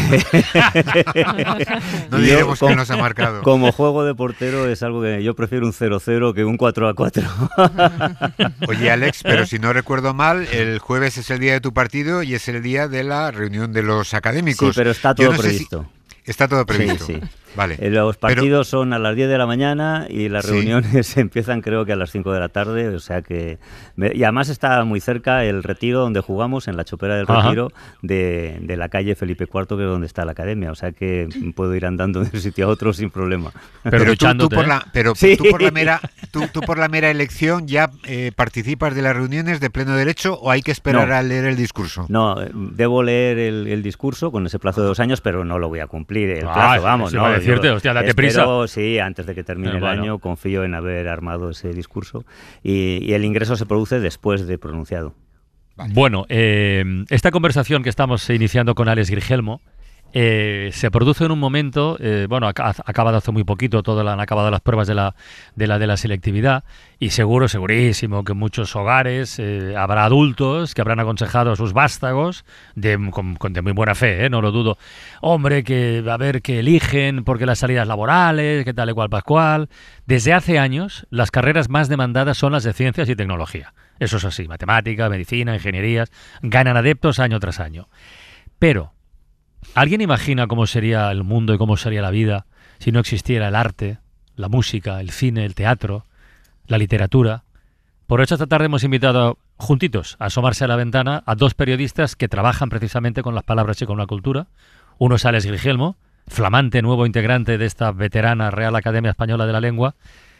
No Y yo, diremos quién como- los ha marcado. Como juego de portero es algo que yo prefiero un cero cero que un cuatro a cuatro. Oye, Alex, pero si no recuerdo mal, el jueves es el día de tu partido y es el día de la reunión de los académicos. Sí, pero está Yo todo no sé si- previsto. Está todo previsto. Sí, sí. Vale. Eh, Los Pero- partidos son a las diez de la mañana y las Sí. reuniones empiezan creo que a las cinco de la tarde, o sea que... me- Y además está muy cerca el Retiro donde jugamos, en la Chopera del Ajá. Retiro, de, de la calle Felipe cuarto, que es donde está la academia, o sea que puedo ir andando de un sitio a otro sin problema. Pero, tú, tú por la, pero Sí. tú por la mera, tú, tú por la mera elección ya eh, participas de las reuniones de pleno derecho o hay que esperar No. a leer el discurso. No, eh, debo leer el, el discurso con ese plazo de dos años, pero no lo voy a cumplir el Ah, plazo, eso vamos. iba no, a decirte, yo hostia, date espero, prisa. Sí, antes de que termine Eh, el bueno. año, confío en haber armado ese discurso y, y el ingreso se produce después de pronunciado. Bueno, eh, esta conversación que estamos iniciando con Alex Grigelmo eh, se produce en un momento, eh, bueno, ha, ha acabado hace muy poquito, todo la- han acabado las pruebas de la, de la, de la selectividad y seguro, segurísimo que en muchos hogares eh, habrá adultos que habrán aconsejado a sus vástagos de, con, con- de muy buena fe, ¿eh? No lo dudo. Hombre, que a ver qué eligen, porque las salidas laborales, que tal y cual pascual. Desde hace años, las carreras más demandadas son las de ciencias y tecnología. Eso es así, matemática, medicina, ingenierías, ganan adeptos año tras año. Pero, ¿alguien imagina cómo sería el mundo y cómo sería la vida si no existiera el arte, la música, el cine, el teatro, la literatura? Por eso esta tarde hemos invitado juntitos a asomarse a la ventana a dos periodistas que trabajan precisamente con las palabras y con la cultura. Uno es Alex Grigelmo, flamante nuevo integrante de esta veterana Real Academia Española de la Lengua,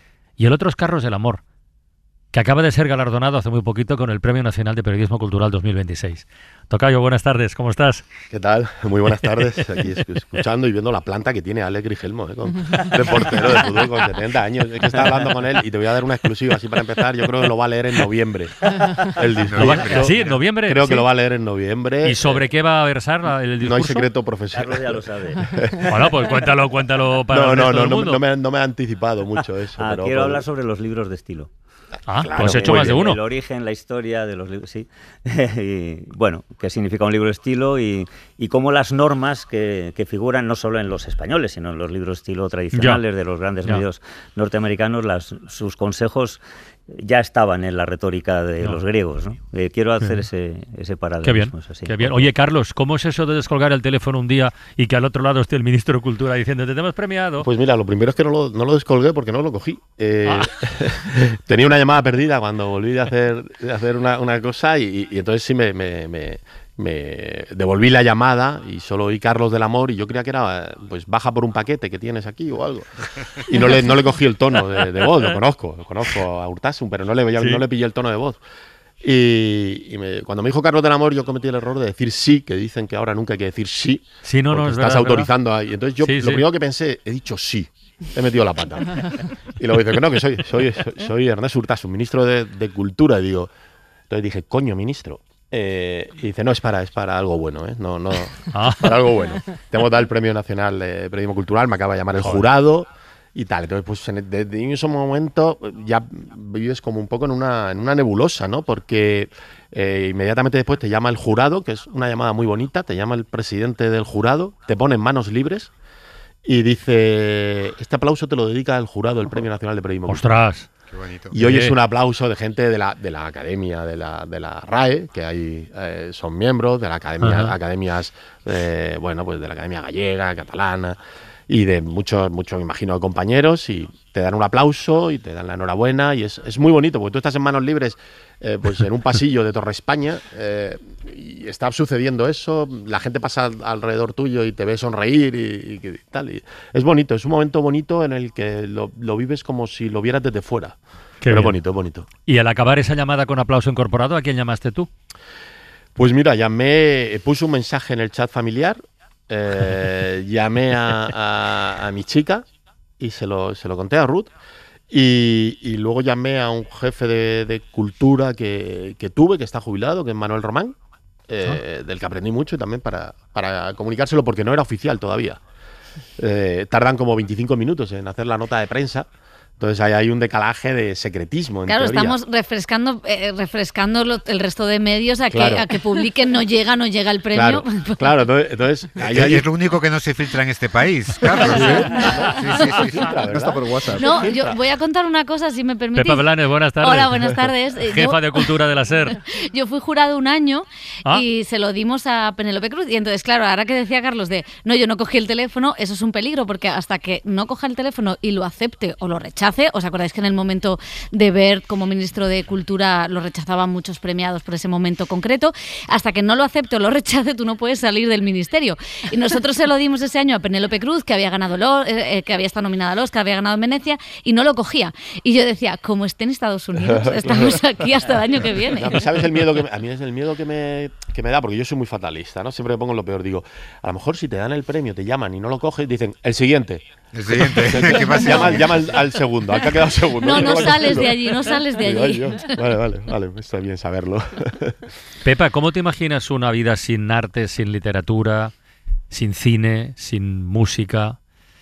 y el otro es Carlos del Amor, que acaba de ser galardonado hace muy poquito con el Premio Nacional de Periodismo Cultural dos mil veintiséis. Tocayo, buenas tardes, ¿cómo estás? ¿Qué tal? Muy buenas tardes. Aquí es- escuchando y viendo la planta que tiene Alex Grigelmo, ¿eh? Con, de portero de fútbol con setenta años. Es que estaba hablando con él y te voy a dar una exclusiva así para empezar. Yo creo que lo va a leer en noviembre. El discurso. Sí, en noviembre. Creo que sí. lo va a leer en noviembre. ¿Y sobre qué va a versar la- el discurso? No hay secreto profesional. Carlos ya lo sabe. Bueno, pues cuéntalo, cuéntalo para no, el no, resto no, del no, mundo. no me, no me ha anticipado mucho eso. Ah, pero quiero por- hablar sobre los libros de estilo. Ah, Claro, pues has hecho muy más de bien. uno. El origen, la historia de los libros, sí. Y, bueno, qué significa un libro de estilo y, y cómo las normas que, que figuran no solo en los españoles, sino en los libros de estilo tradicionales Ya. de los grandes Ya. medios norteamericanos, las, sus consejos ya estaban en la retórica de Ya. los griegos, ¿no? Eh, quiero hacer Sí. ese, ese Qué bien, paralelismo. eso sí. qué bien. Oye, Carlos, ¿cómo es eso de descolgar el teléfono un día y que al otro lado esté el ministro de Cultura diciendo te hemos premiado? Pues mira, lo primero es que no lo, no lo descolgué porque no lo cogí. Eh, Ah. Tenía una llamada perdida cuando volví de hacer, de hacer una, una cosa y, y entonces sí me, me, me, me devolví la llamada y solo oí Carlos del Amor y yo creía que era, pues baja por un paquete que tienes aquí o algo. Y no le, no le cogí el tono de, de voz, lo conozco, lo conozco a Urtasun, pero no le, Sí. no le pillé el tono de voz. Y, y me- cuando me dijo Carlos del Amor, yo cometí el error de decir sí, que dicen que ahora nunca hay que decir sí. Sí, no, no, porque es estás verdad, es autorizando ahí. Entonces yo Sí, lo sí. primero que pensé, he dicho sí. He metido la pata. Y luego dice que no, que soy, soy, soy Ernest Urtasun, ministro de, de Cultura. Y digo, entonces dije, coño, ministro. Eh, y dice, no, es para, es para algo bueno, ¿eh? No, no, Ah. para algo bueno. Te hemos dado el Premio Nacional de Periodismo Cultural, me acaba de llamar el Joder. jurado y tal. Entonces, pues en, de, de en ese momento ya vives como un poco en una, en una nebulosa, ¿no? Porque eh, inmediatamente después te llama el jurado, que es una llamada muy bonita, te llama el presidente del jurado, te pone en manos libres y dice, este aplauso te lo dedica el jurado del Premio Nacional de Periodismo. ¡Ostras! Qué bonito. Y hoy es un aplauso de gente de la, de la academia, de la, de la RAE, que ahí eh, son miembros, de la academia, Ajá. academias, eh, bueno, pues de la Academia Gallega, Catalana, y de muchos, muchos, me imagino, compañeros, y te dan un aplauso y te dan la enhorabuena, y es, es muy bonito, porque tú estás en manos libres, eh, pues en un pasillo de Torre España, eh, y está sucediendo eso, la gente pasa alrededor tuyo y te ve sonreír y, y, y tal, y es bonito, es un momento bonito en el que lo, lo vives como si lo vieras desde fuera. Qué Pero bien. bonito, bonito. Y al acabar esa llamada con aplauso incorporado, ¿a quién llamaste tú? Pues mira, llamé, puse un mensaje en el chat familiar, eh, llamé a, a, a mi chica y se lo, se lo conté a Ruth. Y, y luego llamé a un jefe de, de cultura que, que tuve, que está jubilado, que es Manuel Román, eh, ah. del que aprendí mucho también para, para comunicárselo, porque no era oficial todavía. Eh, tardan como veinticinco minutos en hacer la nota de prensa. Entonces ahí hay un decalaje de secretismo. En claro, teoría. estamos refrescando eh, refrescando lo, el resto de medios a que, claro. a que publiquen, no llega, no llega el premio. Claro, claro entonces... entonces ahí hay... Es lo único que no se filtra en este país, Carlos. ¿eh? Sí, sí, sí, sí. No está por WhatsApp. No, yo voy a contar una cosa, si me permitís. Pepa Blanes, buenas tardes. Hola, buenas tardes. Jefa yo, de Cultura de la SER. Yo fui jurado un año ¿Ah? y se lo dimos a Penélope Cruz. Y entonces, claro, ahora que decía Carlos de, no, yo no cogí el teléfono, eso es un peligro, porque hasta que no coja el teléfono y lo acepte o lo rechace, ¿os acordáis que en el momento de Wert como ministro de Cultura lo rechazaban muchos premiados por ese momento concreto? Hasta que no lo acepte o lo rechace, tú no puedes salir del ministerio. Y nosotros se lo dimos ese año a Penélope Cruz, que había ganado el, eh, que había estado nominada al Oscar, había ganado en Venecia, y no lo cogía. Y yo decía, como esté en Estados Unidos, estamos aquí hasta el año que viene. No, ¿sabes el miedo que me, a mí es el miedo que me, que me da? Porque yo soy muy fatalista, ¿no? Siempre me pongo lo peor. Digo, a lo mejor si te dan el premio, te llaman y no lo coges, dicen, el siguiente. El siguiente. ¿Qué pasa? Llama, llama al, al segundo, al que ha quedado segundo. No, no, no sales de allí, no sales de allí. Vale, vale, vale, está bien saberlo. Pepa, ¿cómo te imaginas una vida sin arte, sin literatura, sin cine, sin música?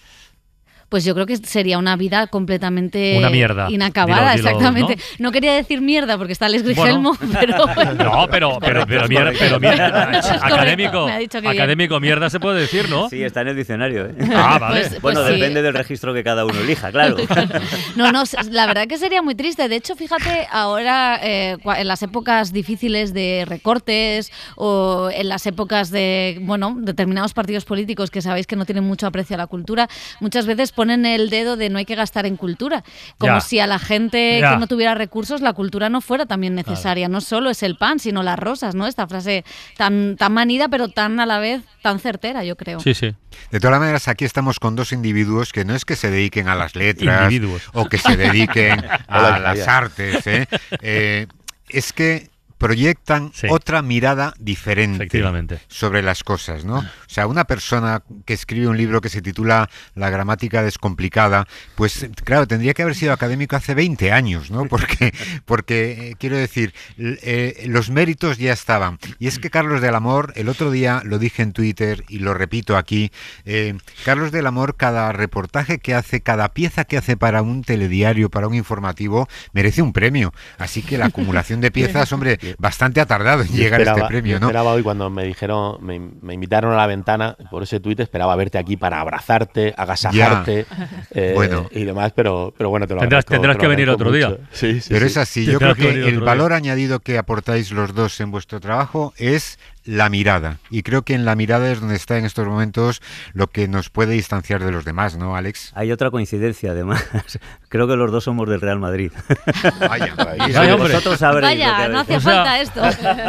Pues yo creo que sería una vida completamente una mierda. inacabada, dilo, dilo, exactamente. ¿no? no quería decir mierda porque está Alex Grigelmo, bueno. pero... Bueno. No, pero, pero, pero mierda, pero mierda. académico, académico mierda se puede decir, ¿no? Sí, está en el diccionario. ¿eh? Ah, vale. Pues, bueno, pues depende sí. del registro que cada uno elija, claro. No, no, la verdad que sería muy triste. De hecho, fíjate, ahora eh, en las épocas difíciles de recortes o en las épocas de, bueno, determinados partidos políticos que sabéis que no tienen mucho aprecio a la cultura, muchas veces ponen el dedo de no hay que gastar en cultura, como ya. si a la gente ya. que no tuviera recursos la cultura no fuera también necesaria, claro. No solo es el pan, sino las rosas, ¿no? Esta frase tan, tan manida, pero tan a la vez tan certera, yo creo. Sí, sí. De todas maneras, aquí estamos con dos individuos que no es que se dediquen a las letras individuos. o que se dediquen a las artes, ¿eh? Eh, es que proyectan sí. otra mirada diferente sobre las cosas, ¿no? O sea, una persona que escribe un libro que se titula La gramática descomplicada, pues claro, tendría que haber sido académico hace veinte años, ¿no? Porque, porque eh, quiero decir, eh, los méritos ya estaban. Y es que Carlos del Amor, el otro día lo dije en Twitter y lo repito aquí, eh, Carlos del Amor, cada reportaje que hace, cada pieza que hace para un telediario, para un informativo, merece un premio. Así que la acumulación de piezas, hombre, bastante ha tardado en yo llegar esperaba, a este premio, ¿no? Yo esperaba hoy cuando me dijeron, me, me invitaron a la ventana por ese tuit, esperaba verte aquí para abrazarte, agasajarte eh, bueno. y demás, pero, pero bueno, te lo Tendrás, agradezco, tendrás te que lo venir otro mucho. día. Sí, sí, pero sí. es así, yo tendrás creo que, que el valor día. añadido que aportáis los dos en vuestro trabajo es la mirada, y creo que en la mirada es donde está en estos momentos lo que nos puede distanciar de los demás, ¿no, Alex? Hay otra coincidencia, además. Creo que los dos somos del Real Madrid. Vaya, vaya, hombre. Vosotros sabréis Vaya, lo que no hacía o sea, falta esto.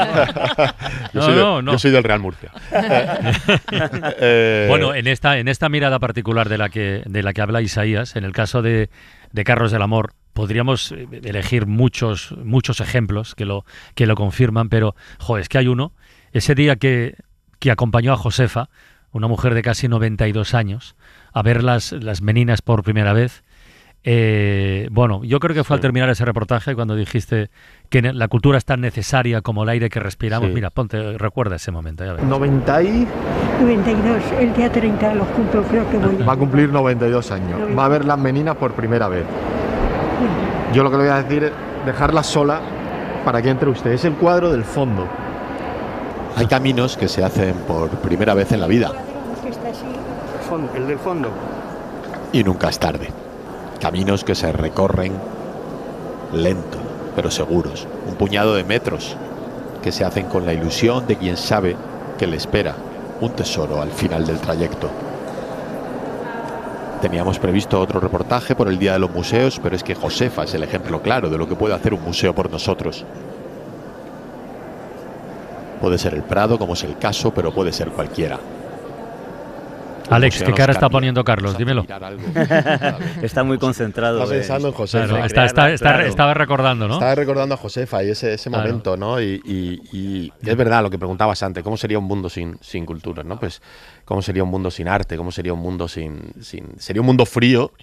yo, no, soy de, no, no. yo soy del Real Murcia. eh, bueno, en esta, en esta mirada particular de la que, de la que habla Isaías, en el caso de, de Carlos del Amor, podríamos elegir muchos, muchos ejemplos que lo, que lo confirman, pero, jo, es que hay uno. Ese día que, que acompañó a Josefa, una mujer de casi noventa y dos años, a ver las, las meninas por primera vez, Eh, bueno, yo creo que fue sí. al terminar ese reportaje cuando dijiste que la cultura es tan necesaria como el aire que respiramos. Sí. Mira, ponte, recuerda ese momento. Ya ves. noventa y... noventa y dos, el día treinta los cumplo, creo que voy. Va a cumplir noventa y dos años. Va a ver las meninas por primera vez. Yo lo que le voy a decir es dejarla sola para que entre usted. Es el cuadro del fondo. Hay caminos que se hacen por primera vez en la vida. El del fondo. Y nunca es tarde. Caminos que se recorren lento, pero seguros. Un puñado de metros que se hacen con la ilusión de quien sabe que le espera un tesoro al final del trayecto. Teníamos previsto otro reportaje por el Día de los Museos, pero es que Josefa es el ejemplo claro de lo que puede hacer un museo por nosotros. Puede ser el Prado, como es el caso, pero puede ser cualquiera. Alex, ¿qué cara está poniendo Carlos? Dímelo. Está muy concentrado. Está pensando en Josefa. Claro, está, está, está, claro. Estaba recordando, ¿no? Estaba recordando a Josefa y ese, ese claro. momento, ¿no? Y, y, y es verdad lo que preguntabas antes, ¿cómo sería un mundo sin, sin cultura, ¿no? Pues, ¿cómo sería un mundo sin arte? ¿Cómo sería un mundo sin... sin sería un mundo frío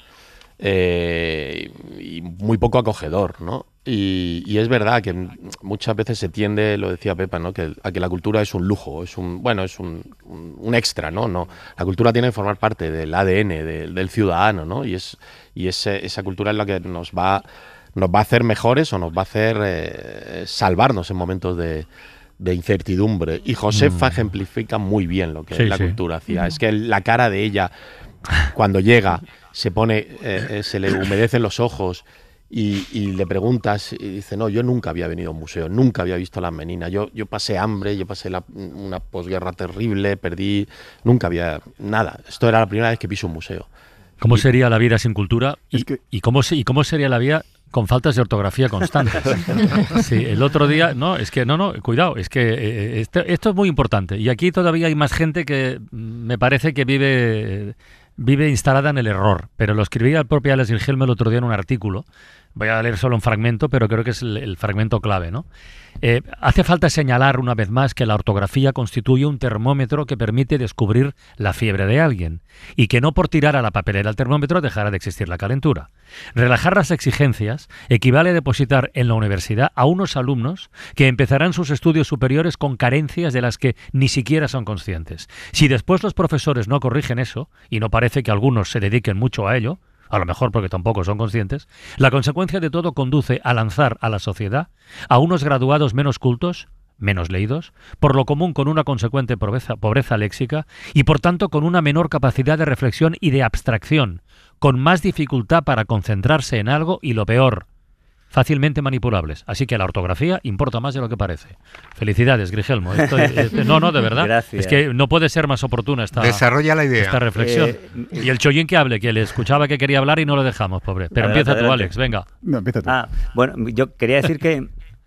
eh, y muy poco acogedor, ¿no? Y, y es verdad que muchas veces se tiende, lo decía Pepa, ¿no? que, a que la cultura es un lujo, es un bueno, es un, un, un extra, ¿no? No, la cultura tiene que formar parte del A D N de, del ciudadano, ¿no? Y es y ese, esa cultura es la que nos va nos va a hacer mejores o nos va a hacer eh, salvarnos en momentos de, de incertidumbre. Y Josefa mm. ejemplifica muy bien lo que sí, la sí. cultura hacía. Mm. Es que la cara de ella cuando llega se pone, eh, eh, se le humedecen los ojos. Y, y le preguntas y dice, no, yo nunca había venido a un museo, nunca había visto las meninas, yo, yo pasé hambre, yo pasé la, una posguerra terrible, perdí, nunca había nada. Esto era la primera vez que piso un museo. ¿Cómo y, sería la vida sin cultura? Y, que... y, cómo, ¿Y cómo sería la vida con faltas de ortografía constantes? Sí, el otro día, no, es que, no, no, cuidado, es que eh, esto, esto es muy importante. Y aquí todavía hay más gente que me parece que vive... vive instalada en el error, pero lo escribía el propio Alex Vilhelm el otro día en un artículo. Voy a leer solo un fragmento, pero creo que es el, el fragmento clave, ¿no? Eh, hace falta señalar una vez más que la ortografía constituye un termómetro que permite descubrir la fiebre de alguien y que no por tirar a la papelera el termómetro dejará de existir la calentura. Relajar las exigencias equivale a depositar en la universidad a unos alumnos que empezarán sus estudios superiores con carencias de las que ni siquiera son conscientes. Si después los profesores no corrigen eso, y no parece que algunos se dediquen mucho a ello, a lo mejor porque tampoco son conscientes, la consecuencia de todo conduce a lanzar a la sociedad a unos graduados menos cultos, menos leídos, por lo común con una consecuente pobreza, pobreza léxica y por tanto con una menor capacidad de reflexión y de abstracción, con más dificultad para concentrarse en algo y lo peor, fácilmente manipulables. Así que la ortografía importa más de lo que parece. Felicidades, Grigelmo. Esto, este, no, no, de verdad. Gracias. Es que no puede ser más oportuna esta, Desarrolla la idea. esta reflexión. Eh, y el Chollín que hable, que le escuchaba que quería hablar y no lo dejamos, pobre. Pero adelante, empieza tú, adelante. Alex, venga. No, empieza tú. Ah, bueno, yo quería decir que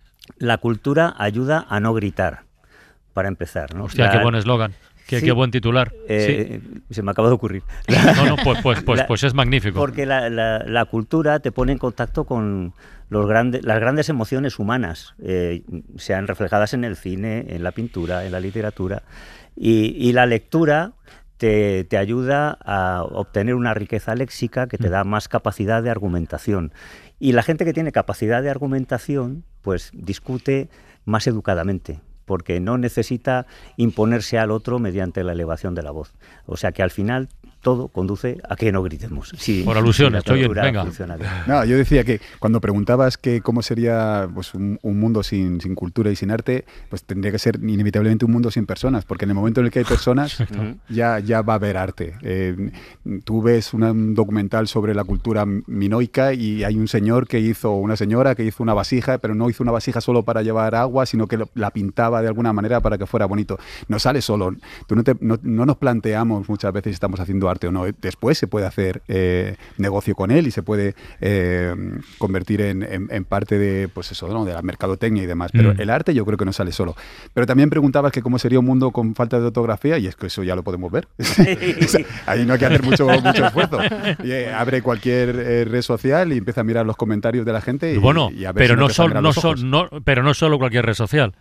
la cultura ayuda a no gritar, para empezar, ¿no? Hostia, la, qué buen eslogan. Qué, sí, qué buen titular. Eh, sí. Se me acaba de ocurrir. No, no, pues, pues, pues, la, pues es magnífico. Porque la, la, la cultura te pone en contacto con los grandes, las grandes emociones humanas, eh, sean reflejadas en el cine, en la pintura, en la literatura. Y, y la lectura te, te ayuda a obtener una riqueza léxica que te da más capacidad de argumentación. Y la gente que tiene capacidad de argumentación, pues discute más educadamente, porque no necesita imponerse al otro mediante la elevación de la voz. O sea que al final todo conduce a que no gritemos. Si, Por alusiones, si oye, venga. No, yo decía que cuando preguntabas que cómo sería pues, un, un mundo sin, sin cultura y sin arte, pues tendría que ser inevitablemente un mundo sin personas, porque en el momento en el que hay personas ya, ya va a haber arte. Eh, tú ves una, un documental sobre la cultura minoica y hay un señor que hizo, una señora que hizo una vasija, pero no hizo una vasija solo para llevar agua, sino que lo, la pintaba de alguna manera para que fuera bonito. No sale solo. Tú no, te, no, no nos planteamos muchas veces si estamos haciendo arte o no. Después se puede hacer eh, negocio con él y se puede eh, convertir en, en, en parte de, pues eso, ¿no? de la mercadotecnia y demás. Pero mm. el arte yo creo que no sale solo. Pero también preguntabas que cómo sería un mundo con falta de ortografía y es que eso ya lo podemos ver. O sea, ahí no hay que hacer mucho, mucho esfuerzo. Y, eh, abre cualquier eh, red social y empieza a mirar los comentarios de la gente y, bueno, y a ver pero si no no, te sol, sangran no, los ojos. sol, no, pero no solo cualquier red social.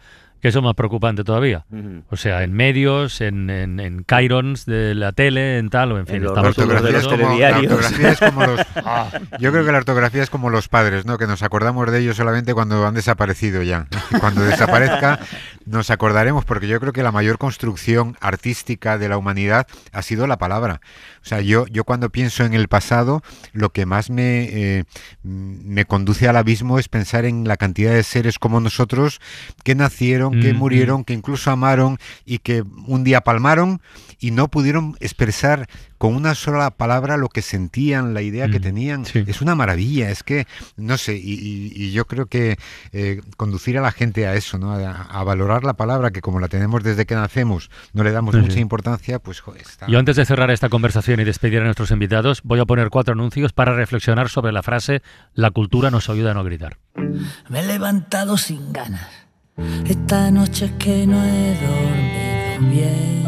que eso es más preocupante todavía. Uh-huh. O sea, en medios, en, en, en Cairons de la tele, en tal, o en fin. En la ortografía, es como, la ortografía es como los... Ah, yo creo que la ortografía es como los padres, ¿no? Que nos acordamos de ellos solamente cuando han desaparecido ya. Cuando desaparezca nos acordaremos, porque yo creo que la mayor construcción artística de la humanidad ha sido la palabra. O sea, yo, yo cuando pienso en el pasado, lo que más me, eh, me conduce al abismo es pensar en la cantidad de seres como nosotros que nacieron, que mm-hmm. murieron, que incluso amaron y que un día palmaron y no pudieron expresar con una sola palabra lo que sentían, la idea mm, que tenían. Sí. Es una maravilla, es que, no sé, y, y, y yo creo que eh, conducir a la gente a eso, ¿no? A, a valorar la palabra, que como la tenemos desde que nacemos, no le damos sí. mucha importancia, pues joder, está... Yo antes de cerrar esta conversación y despedir a nuestros invitados, voy a poner cuatro anuncios para reflexionar sobre la frase "la cultura nos ayuda a no gritar". Me he levantado sin ganas, esta noche es que no he dormido bien.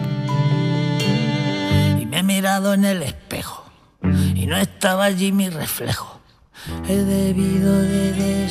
Me he mirado en el espejo y no estaba allí mi reflejo. He debido de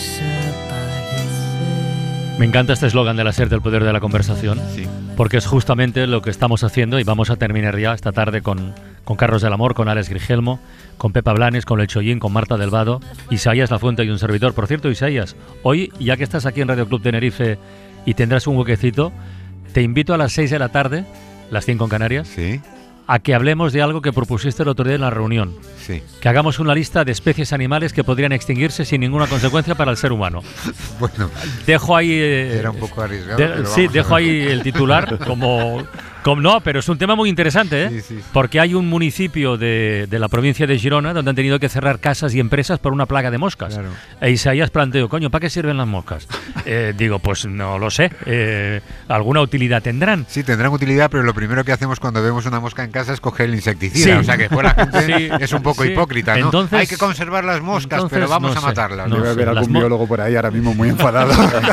desaparecer. Me encanta este eslogan de la SER del poder de la conversación, sí. porque es justamente lo que estamos haciendo y vamos a terminar ya esta tarde con, con Carlos del Amor, con Alex Grigelmo, con Pepa Blanes, con El Chollín, con Marta Delvado, Isaías Lafuente y un servidor. Por cierto, Isaías, hoy, ya que estás aquí en Radio Club Tenerife y tendrás un huequecito, te invito a las seis de la tarde, las cinco en Canarias, sí. a que hablemos de algo que propusiste el otro día en la reunión. Sí. Que hagamos una lista de especies animales que podrían extinguirse sin ninguna consecuencia para el ser humano. Bueno, dejo ahí... Eh, era un poco arriesgado. De, pero sí, dejo ahí el titular como... Como no, pero es un tema muy interesante, ¿eh? Sí, sí, sí. Porque hay un municipio de, de la provincia de Girona donde han tenido que cerrar casas y empresas por una plaga de moscas. Claro. E Isaías planteó, coño, ¿para qué sirven las moscas? Eh, digo, pues no lo sé. Eh, ¿Alguna utilidad tendrán? Sí, tendrán utilidad, pero lo primero que hacemos cuando vemos una mosca en casa es coger el insecticida. Sí. O sea que pues la gente sí. es un poco sí. hipócrita, ¿no? Entonces, hay que conservar las moscas, entonces, pero vamos no a sé, matarlas. No Debe haber algún mo- biólogo por ahí ahora mismo muy enfadado.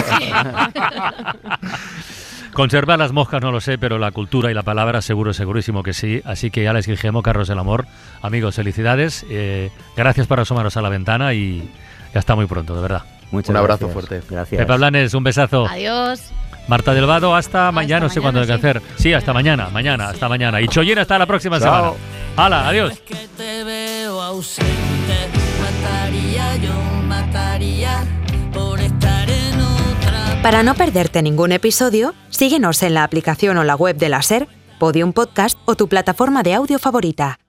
Conservar las moscas no lo sé, pero la cultura y la palabra seguro, segurísimo que sí. Así que Alex Grigelmo, Carlos del Amor, amigos, felicidades. Eh, gracias por asomaros a la ventana y hasta muy pronto, de verdad. Muchas un abrazo gracias. fuerte. Gracias. Pepa Blanes, un besazo. Adiós. Marta Delvado, hasta, hasta mañana, no sé cuándo hay que sí. hacer. Sí, hasta mañana, mañana, hasta mañana. Y Chollín, hasta la próxima Chao. semana. ¡Hala, adiós! Es que te veo ausente, mataría, yo mataría por estar en otra. Para no perderte ningún episodio, síguenos en la aplicación o la web de la SER, Podium Podcast o tu plataforma de audio favorita.